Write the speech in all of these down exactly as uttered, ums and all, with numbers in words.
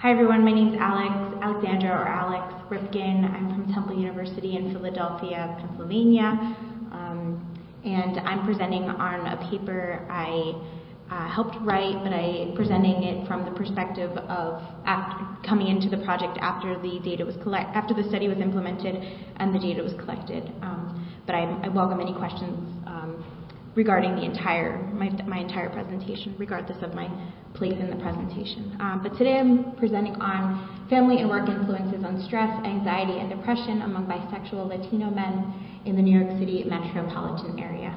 Hi everyone, my name is Alex, Alexandra or Alex Rifkin. I'm from Temple University in Philadelphia, Pennsylvania, um, and I'm presenting on a paper I uh, helped write, but I'm presenting it from the perspective of after, coming into the project after the data was collect, after the study was implemented and the data was collected. Um, but I, I welcome any questions um, regarding the entire my, my entire presentation, regardless of my place in the presentation. Um, but today I'm presenting on family and work influences on stress, anxiety, and depression among bisexual Latino men in the New York City metropolitan area.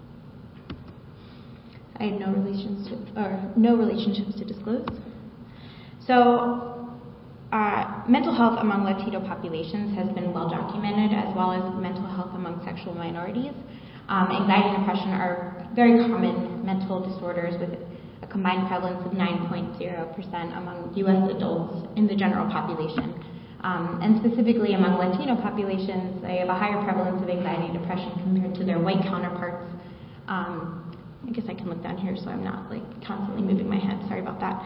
I have no relations to, or no relationships to disclose. So, uh, mental health among Latino populations has been well documented, as well as mental health among sexual minorities. Um, anxiety and depression are very common mental disorders with a combined prevalence of nine point zero percent among U S adults in the general population. Um, and specifically among Latino populations, they have a higher prevalence of anxiety and depression compared to their white counterparts. Um, I guess I can look down here so I'm not like constantly moving my head, sorry about that.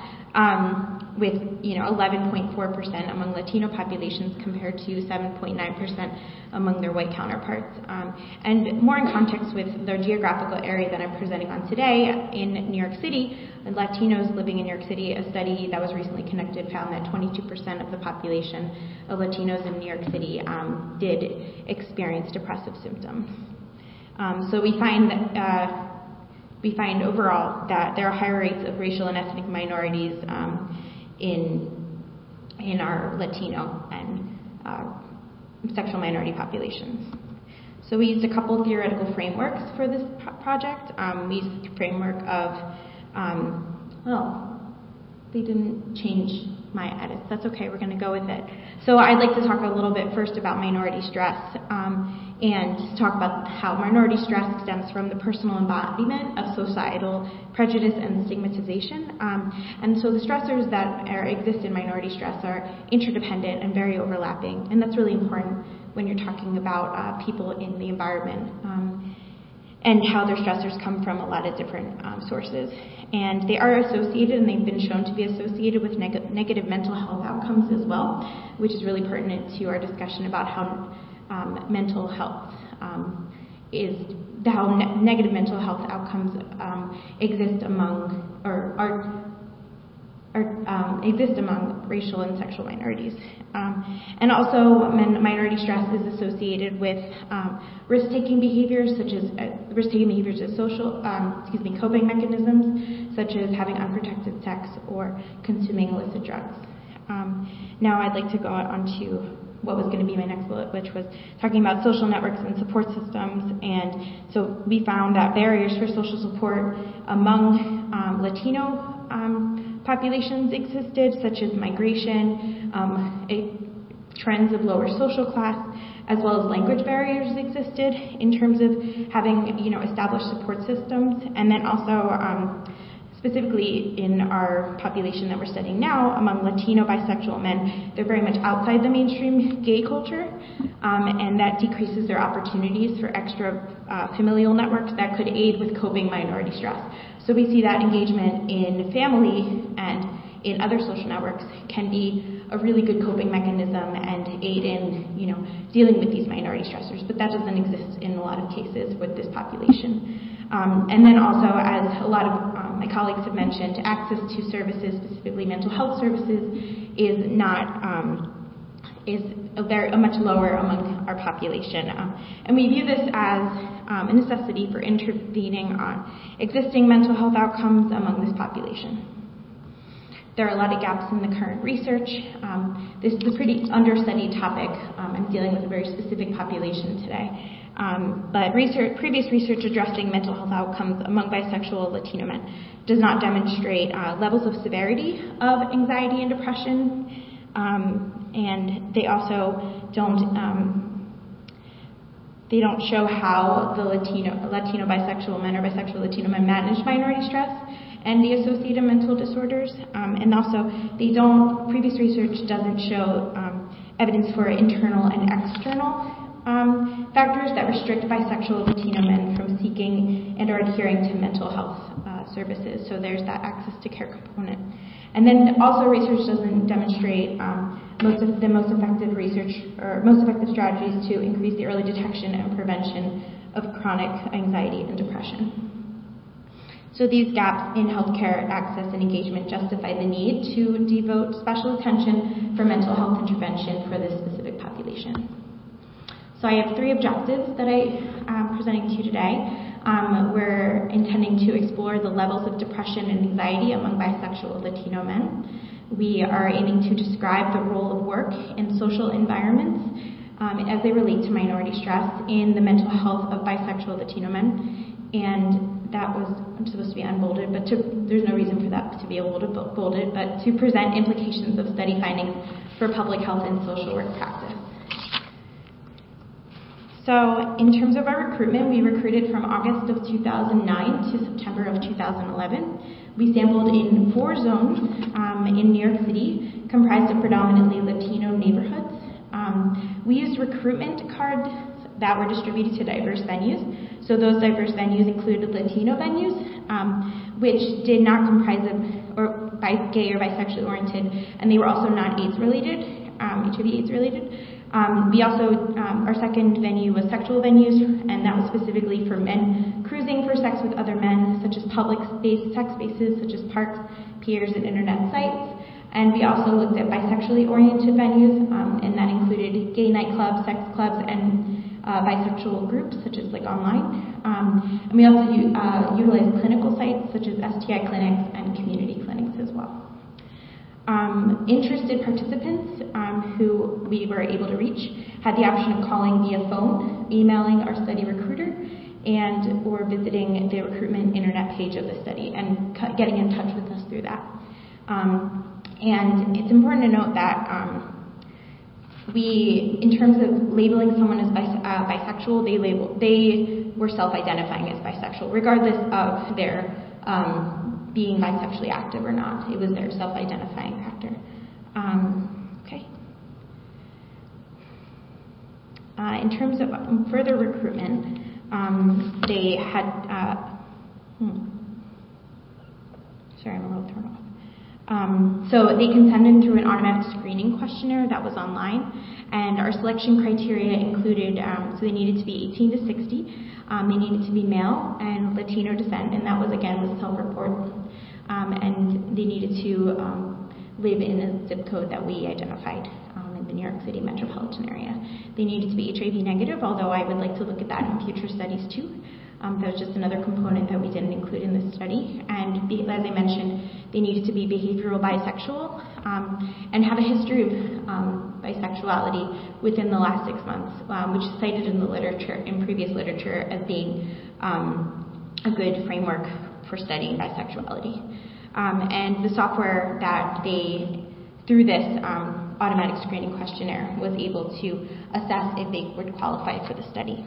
Um, with, you know, eleven point four percent among Latino populations compared to seven point nine percent among their white counterparts. Um, and more in context with the geographical area that I'm presenting on today in New York City, Latinos living in New York City, a study that was recently conducted found that twenty-two percent of the population of Latinos in New York City um, did experience depressive symptoms. Um, so we find that uh, We find overall that there are higher rates of racial and ethnic minorities um, in in our Latino and uh, sexual minority populations. So we used a couple theoretical frameworks for this pro- project. Um, we used the framework of, um, well, they didn't change my edits. That's okay, we're going to go with it. So I'd like to talk a little bit first about minority stress um, and talk about how minority stress stems from the personal embodiment of societal prejudice and stigmatization. Um, and so the stressors that are, exist in minority stress are interdependent and very overlapping. And that's really important when you're talking about uh, people in the environment. Um, and how their stressors come from a lot of different um, sources. And they are associated, and they've been shown to be associated with neg- negative mental health outcomes as well, which is really pertinent to our discussion about how um, mental health um, is, how ne- negative mental health outcomes um, exist among, or are, Are, um, exist among racial and sexual minorities. Um, and also, min- minority stress is associated with um, risk-taking behaviors, such as uh, risk-taking behaviors as social, um, excuse me, coping mechanisms, such as having unprotected sex or consuming illicit drugs. Um, now, I'd like to go on to what was going to be my next bullet, which was talking about social networks and support systems. And so we found that barriers for social support among um, Latino um, populations existed, such as migration, um, a, trends of lower social class, as well as language barriers existed in terms of having, you know, established support systems. And then also, um, specifically in our population that we're studying now, among Latino bisexual men, they're very much outside the mainstream gay culture, um, and that decreases their opportunities for extra uh, familial networks that could aid with coping minority stress. So we see that engagement in family and in other social networks can be a really good coping mechanism and aid in, you know, dealing with these minority stressors, but that doesn't exist in a lot of cases with this population. Um, and then also, as a lot of um, my colleagues have mentioned, access to services, specifically mental health services, is not um, is a very a much lower among our population, um, and we view this as um, a necessity for intervening on existing mental health outcomes among this population. There are a lot of gaps in the current research. Um, this is a pretty understudied topic. Um, I'm dealing with a very specific population today. Um, but research, previous research addressing mental health outcomes among bisexual Latino men does not demonstrate uh, levels of severity of anxiety and depression. Um, and they also don't um, they don't show how the Latino Latino bisexual men or bisexual Latino men manage minority stress and the associated mental disorders. Um, and also, they don't. Previous research doesn't show um, evidence for internal and external um, factors that restrict bisexual Latino men from seeking and or adhering to mental health uh, services. So there's that access to care component. And then also research doesn't demonstrate um, most of the most effective research or most effective strategies to increase the early detection and prevention of chronic anxiety and depression. So these gaps in healthcare access and engagement justify the need to devote special attention for mental health intervention for this specific population. So I have three objectives that I am presenting to you today. Um, we're intending to explore the levels of depression and anxiety among bisexual Latino men. We are aiming to describe the role of work in social environments um, as they relate to minority stress in the mental health of bisexual Latino men. And that was I'm supposed to be unbolded, but to, there's no reason for that to be able to bold it, but to present implications of study findings for public health and social work practice. So in terms of our recruitment, we recruited from August of two thousand nine to September of two thousand eleven. We sampled in four zones um, in New York City, comprised of predominantly Latino neighborhoods. Um, we used recruitment cards that were distributed to diverse venues. So those diverse venues included Latino venues, um, which did not comprise of or by gay or bisexually oriented, and they were also not AIDS related, um, H I V AIDS related. Um, we also, um, our second venue was sexual venues, and that was specifically for men cruising for sex with other men, such as public space, sex spaces, such as parks, piers, and internet sites. And we also looked at bisexually oriented venues, um, and that included gay nightclubs, sex clubs, and uh, bisexual groups, such as like online. Um, and we also uh, utilized clinical sites, such as S T I clinics and community clinics as well. Um, interested participants um, who we were able to reach had the option of calling via phone, emailing our study recruiter, and or visiting the recruitment internet page of the study and cu- getting in touch with us through that. Um, and it's important to note that um, we, in terms of labeling someone as bis- uh, bisexual, they label they were self-identifying as bisexual, regardless of their um, being bisexually active or not. It was their self-identifying factor. Um, okay. Uh, in terms of further recruitment, um, they had, uh, hmm. sorry, I'm a little thrown off. Um, so they consented through an automatic screening questionnaire that was online, and our selection criteria included, um, so they needed to be eighteen to sixty, um, they needed to be male and Latino descent, and that was again was self-report, um, and they needed to um, live in a zip code that we identified um, in the New York City metropolitan area. They needed to be H I V negative, although I would like to look at that in future studies too. Um, that was just another component that we didn't include in this study. And be, as I mentioned, they needed to be behavioral bisexual um, and have a history of um, bisexuality within the last six months, um, which is cited in the literature, in previous literature, as being um, a good framework for studying bisexuality. Um, and the software that they, through this um, automatic screening questionnaire, was able to assess if they would qualify for the study.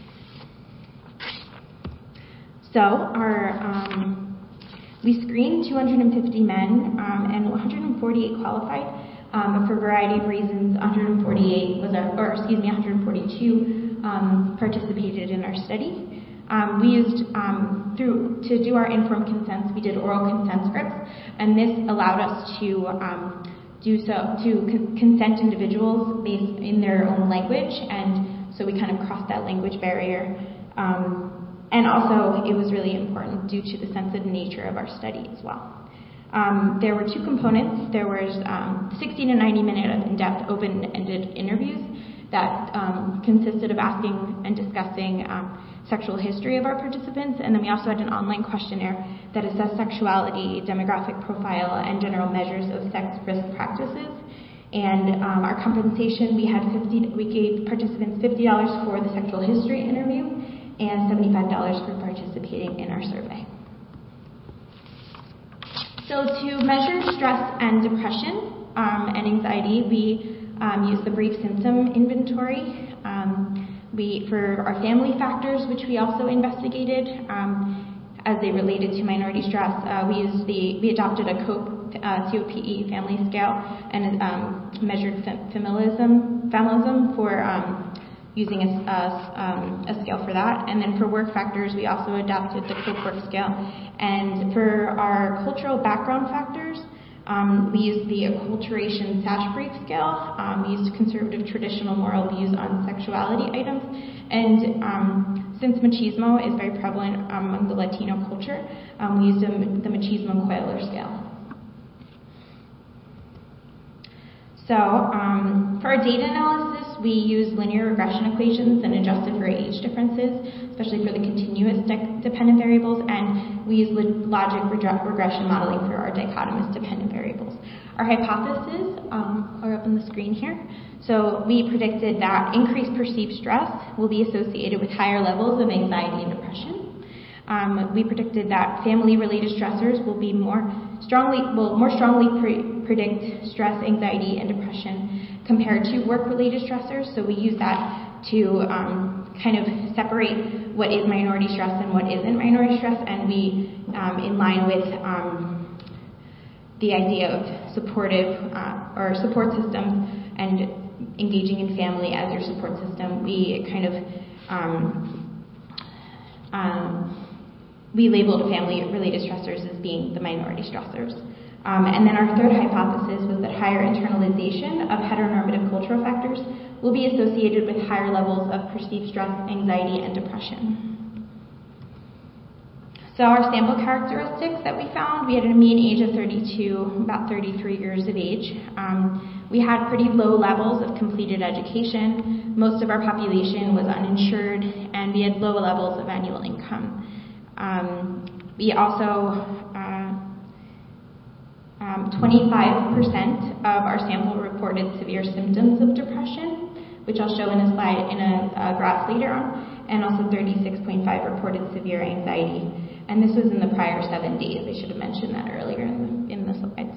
So our, um, we screened two hundred fifty men um, and one hundred forty-eight qualified, um, but for a variety of reasons, one hundred forty-eight was our, or excuse me, one hundred forty-two um, participated in our study. Um, we used, um, through, to do our informed consents, we did oral consent scripts, and this allowed us to um, do so, to con- consent individuals based in their own language, and so we kind of crossed that language barrier. Um, And also, it was really important due to the sensitive nature of our study as well. Um, there were two components. There was um, sixty to ninety minute in-depth open-ended interviews that um, consisted of asking and discussing um, sexual history of our participants, and then we also had an online questionnaire that assessed sexuality, demographic profile, and general measures of sex risk practices. And um, our compensation, we had fifty. We gave participants fifty dollars for the sexual history interview, and seventy-five dollars for participating in our survey. So to measure stress and depression um, and anxiety, we um, use the brief symptom inventory. Um, we, for our family factors, which we also investigated um, as they related to minority stress, uh, we used the we adopted a COPE uh, C O P E family scale and um, measured familism, familism for um, using a, a, um, a scale for that. And then for work factors, we also adopted the COPE work scale. And for our cultural background factors, Um, we used the acculturation Sachs-Brief scale. Um, we used conservative traditional moral views on sexuality items. And um, since machismo is very prevalent among the Latino culture, um, we used a, the machismo-Quayle scale. So um, for our data analysis, we used linear regression equations and adjusted for age differences, especially for the continuous de- dependent variables, and we used lo- logic reg- regression modeling for our dichotomous dependent variables. Our hypotheses um, are up on the screen here. So we predicted that increased perceived stress will be associated with higher levels of anxiety and depression. Um, we predicted that family-related stressors will be more strongly will more strongly pre- predict stress, anxiety, and depression compared to work-related stressors. So we use that to um, kind of separate what is minority stress and what isn't minority stress, and we, um, in line with um, the idea of supportive uh, or support systems and engaging in family as your support system, we kind of um, um, we labeled family-related stressors as being the minority stressors. Um, and then our third hypothesis was that higher internalization of heteronormative cultural factors will be associated with higher levels of perceived stress, anxiety, and depression. So our sample characteristics that we found, we had a mean age of thirty-two, about thirty-three years of age. Um, we had pretty low levels of completed education. Most of our population was uninsured, and we had low levels of annual income. Um, we also, uh, um, twenty-five percent of our sample reported severe symptoms of depression, which I'll show in a slide, in a, a graph later on, and also thirty-six point five reported severe anxiety. And this was in the prior seven days. I should have mentioned that earlier in the, in the slides.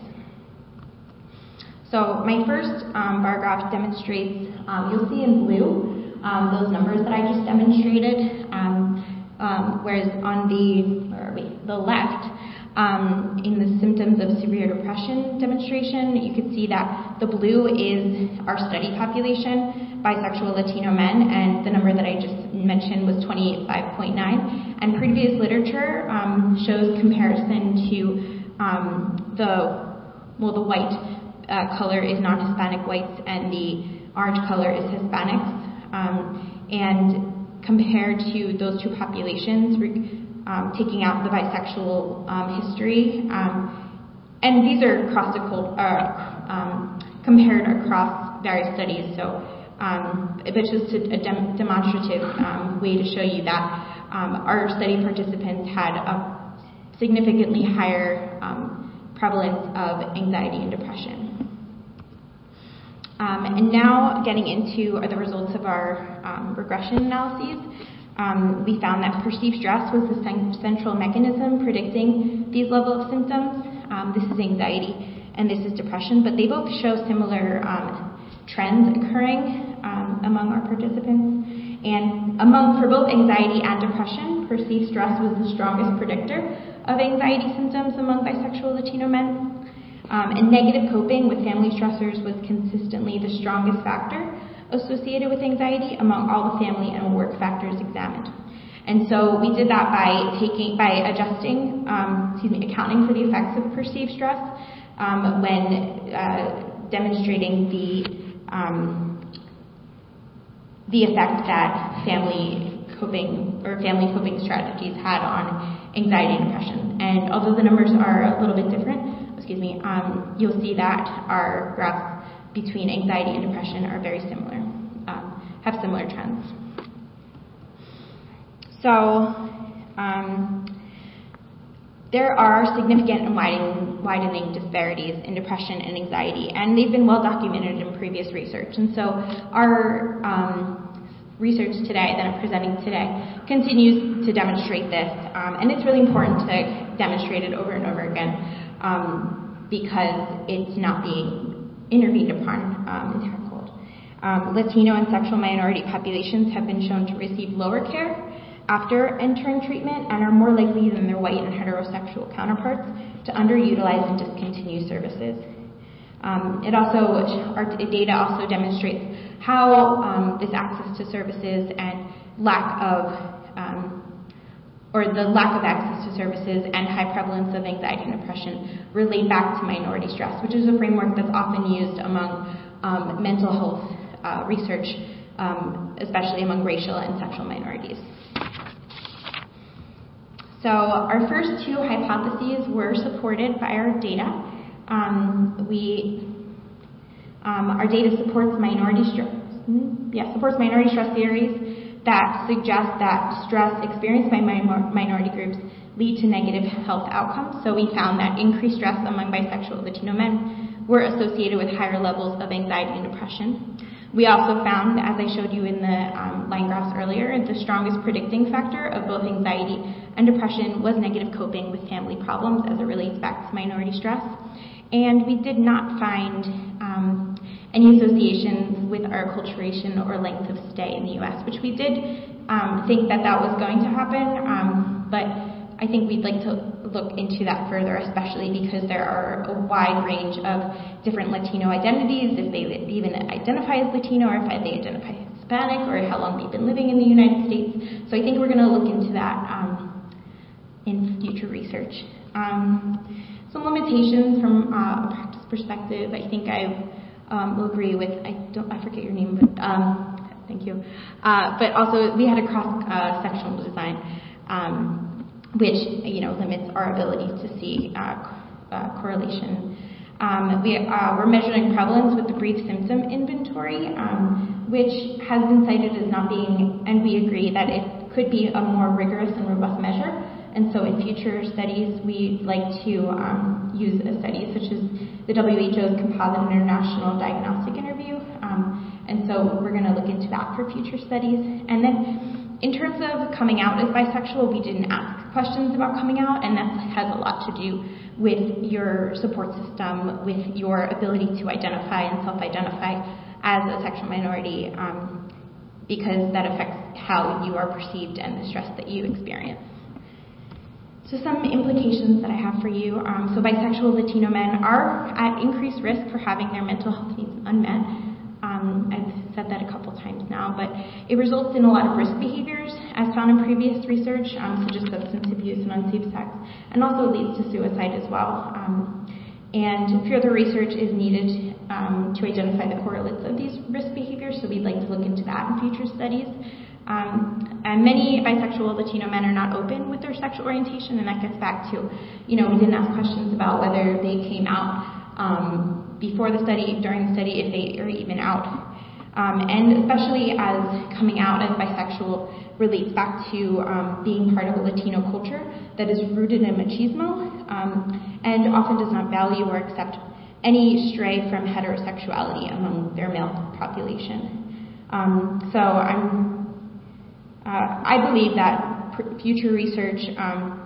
So my first um, bar graph demonstrates, um, you'll see in blue, um, those numbers that I just demonstrated. Um, Um, whereas on the, where are we, the left, um, in the symptoms of severe depression demonstration, you can see that the blue is our study population, bisexual Latino men, and the number that I just mentioned was twenty-five point nine. And previous literature um, shows comparison to um, the, well, the white uh, color is non-Hispanic whites, and the orange color is Hispanics. Um, and compared to those two populations, um, taking out the bisexual um, history. Um, and these are across the cult, uh, um, compared across various studies. So um, it's just a, a dem- demonstrative um, way to show you that um, our study participants had a significantly higher um, prevalence of anxiety and depression. Um, and now getting into the results of our um, regression analyses, um, we found that perceived stress was the central mechanism predicting these levels of symptoms. Um, this is anxiety and this is depression, but they both show similar um, trends occurring um, among our participants. And among, for both anxiety and depression, perceived stress was the strongest predictor of anxiety symptoms among bisexual Latino men. Um, and negative coping with family stressors was consistently the strongest factor associated with anxiety among all the family and work factors examined. And so we did that by taking, by adjusting, um, excuse me, accounting for the effects of perceived stress um, when uh, demonstrating the um, the effect that family coping or family coping strategies had on anxiety and depression. And although the numbers are a little bit different, excuse me, um, you'll see that our graphs between anxiety and depression are very similar, um, have similar trends. So um, there are significant and widening, widening disparities in depression and anxiety, and they've been well documented in previous research. And so our um, research today that I'm presenting today continues to demonstrate this, um, and it's really important to demonstrate it over and over again. Um, because it's not being intervened upon um, in Tenfold. Um, Latino and sexual minority populations have been shown to receive lower care after entering treatment and are more likely than their white and heterosexual counterparts to underutilize and discontinue services. Um, it also, our data also demonstrates how um, this access to services and lack of um, or the lack of access to services and high prevalence of anxiety and depression relate back to minority stress, which is a framework that's often used among um, mental health uh, research, um, especially among racial and sexual minorities. So our first two hypotheses were supported by our data. Um, we, um, our data supports minority stress, yeah, supports minority stress theories that suggest that stress experienced by minor minority groups lead to negative health outcomes. So we found that increased stress among bisexual Latino men were associated with higher levels of anxiety and depression. We also found, as I showed you in the um, line graphs earlier, the strongest predicting factor of both anxiety and depression was negative coping with family problems as it relates back to minority stress. And we did not find um, any associations with our acculturation or length of stay in the U S, which we did um, think that that was going to happen, um, but I think we'd like to look into that further, especially because there are a wide range of different Latino identities, if they even identify as Latino or if they identify as Hispanic or how long they've been living in the United States. So I think we're going to look into that um, in future research. Um, some limitations from uh, a practice perspective, I think I um, will agree with, I don't, I forget your name, but um, thank you. Uh, but also we had a cross-sectional uh, design. Um, which, you know, limits our ability to see uh, uh, correlation. Um, we, uh, we're measuring prevalence with the brief symptom inventory, um, which has been cited as not being, and we agree that it could be a more rigorous and robust measure. And so in future studies, we'd like to um, use a study such as the W H O's Composite International Diagnostic Interview. Um, and so we're going to look into that for future studies. And then in terms of coming out as bisexual, we didn't ask questions about coming out, and that has a lot to do with your support system, with your ability to identify and self-identify as a sexual minority, um, because that affects how you are perceived and the stress that you experience. So some implications that I have for you. Um, so bisexual Latino men are at increased risk for having their mental health needs unmet. Um, I've said that a couple times now, but it results in a lot of risk behaviors as found in previous research, um, such as substance abuse and unsafe sex, and also leads to suicide as well. Um, and further research is needed um, to identify the correlates of these risk behaviors, so we'd like to look into that in future studies. Um, and many bisexual Latino men are not open with their sexual orientation, and that gets back to, you know, we didn't ask questions about whether they came out um, before the study, during the study, if they are even out. Um, and especially as coming out as bisexual relates back to um, being part of a Latino culture that is rooted in machismo um, and often does not value or accept any stray from heterosexuality among their male population. Um, so I'm, uh, I believe that pr- future research um,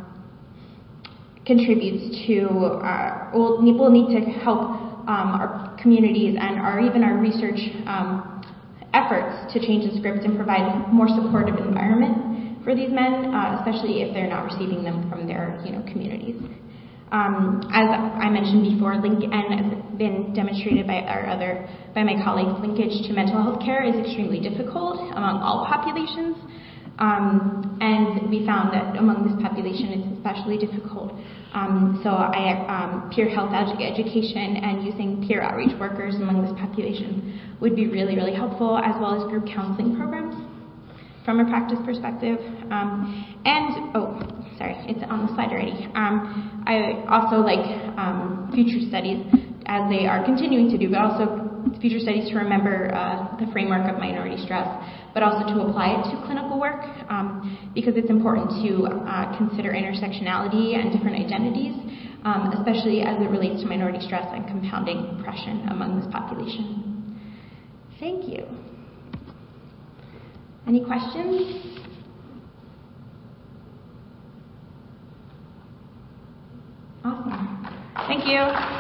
contributes to, uh, we'll, need, we'll need to help um, our communities and our, even our research um, efforts to change the script and provide a more supportive environment for these men, uh, especially if they're not receiving them from their, you know, communities. Um, as I mentioned before, link and has been demonstrated by our other, by my colleagues, linkage to mental health care is extremely difficult among all populations. Um, and we found that among this population it's especially difficult. Um, so I, um, peer health edu- education and using peer outreach workers among this population would be really, really helpful, as well as group counseling programs from a practice perspective. Um, and, oh, sorry, it's on the slide already. Um, I also like um, future studies, as they are continuing to do, but also future studies to remember uh, the framework of minority stress, but also to apply it to clinical work, um, because it's important to uh, consider intersectionality and different identities, um, especially as it relates to minority stress and compounding oppression among this population. Thank you. Any questions? Awesome. Thank you.